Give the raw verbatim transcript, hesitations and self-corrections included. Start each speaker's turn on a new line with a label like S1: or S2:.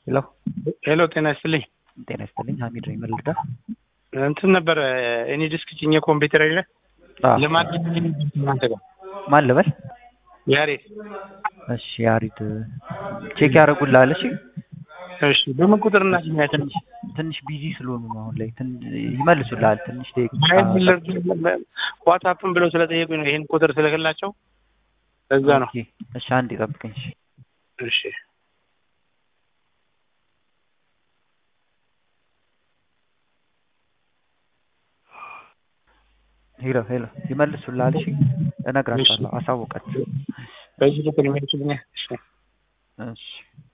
S1: ሄሎ
S2: ሄሎ ጤና ይስጥልኝ።
S1: ጤና ይስጥልኝ። ሀሚድ ነኝ። ምን ልርዳ?
S2: እንትን ነበር እኔ ዲስክ ጭኜ ኮምፒውተር አይደለ
S1: አዎ።
S2: ለማግኘት እናንተ ጋር
S1: ማን ልበል?
S2: ያሬድ።
S1: እሺ ያሬድ ቼክ ያደርጉልሃል። እሺ
S2: እሺ በምን ቁጥር እናገኛቸው?
S1: ትንሽ ትንሽ ቢዚ ስለሆኑ ነው አሁን ላይ ትን ይመልሱልሃል። ትንሽ ደቂቃ
S2: ዋትስአፕን ብለው ስለጠየቁኝ ነው ይሄን ቁጥር ስለከላቸው እዛ ነው።
S1: ኦኬ እሺ አንዴ ጠብቀኝ። እሺ
S2: እሺ
S1: ሄሎ ሄሎ ይመልሱልሃል። እሺ እነግራቸዋለሁ፣ አሳውቃቸው።
S2: በዚህ ቁጥር ይመልሱልኛል። እሺ
S1: እሺ